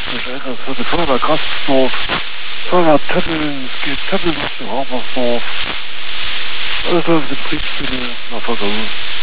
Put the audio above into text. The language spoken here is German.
Das wird Feuerwehr Grasdorf, Feuerwehr Töppeln, es geht Töppeln bis zum Raumersdorf. Alles in Betriebsstelle, na,